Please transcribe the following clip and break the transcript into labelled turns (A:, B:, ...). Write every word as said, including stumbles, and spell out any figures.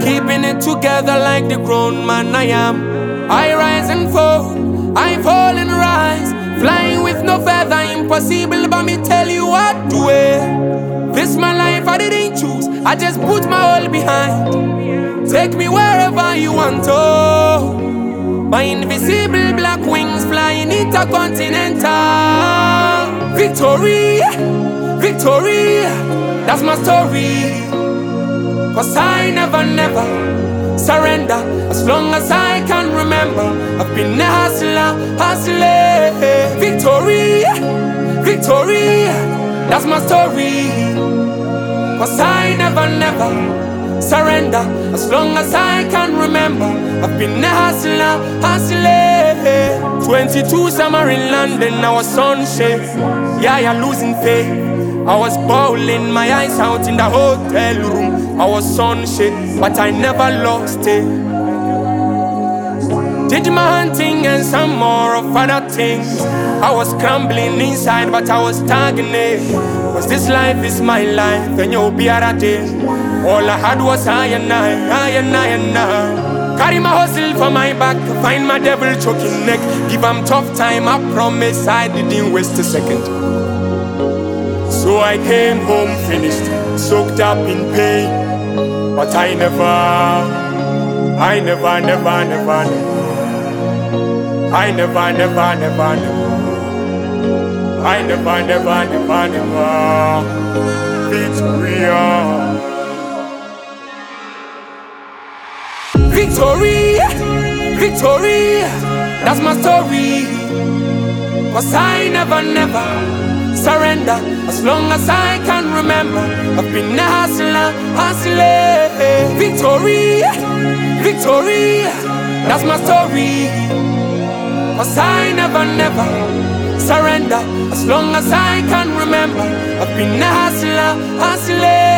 A: keeping it together like the grown man I am. I rise and fall, I fall and rise, flying with no feather, impossible, but me tell you what to wear. This my life, I didn't choose, I just put my all behind. Take me wherever you want to. My invisible black wings flying intercontinental. Victory, victory, that's my story. Cause I never, never surrender. As long as I can remember, I've been a hustler, hustler. Victory, victory, that's my story. Cause I never, never surrender. As long as I can remember, I've been a hustler, hustler. Twenty-two summer in London, I was sunshine. Yeah, you're losing faith. I was bawling my eyes out in the hotel room. I was sunshine, but I never lost it. Did my hunting and some more of other things. I was crumbling inside, but I was stagnant. Cause this life is my life, and you'll be at a day. All I had was I and I, I and I and I. Carry my hustle for my back, find my devil choking neck. Give him tough time, I promise I didn't waste a second. So I came home finished, soaked up in pain. But I never, I never, never, never, never. I never, never, never, never. I never, never, never, never. Victoria. Victory, victory, that's my story. Cause I never, never surrender. As long as I can remember, I've been a hustler, hustler. Victory, victory, that's my story. Cause I never, never surrender. As long as I can remember, I've been a hustler, hustler.